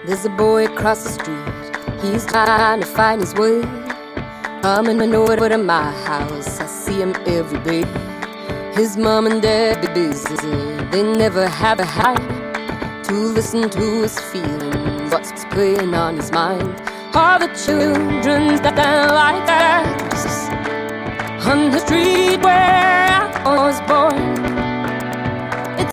There's a boy across the street, he's trying to find his way. Coming over to my house, I see him every day. His mom and dad be busy, they never have a hand to listen to his feelings, what's playing on his mind. All the children down like that on the street where I was born.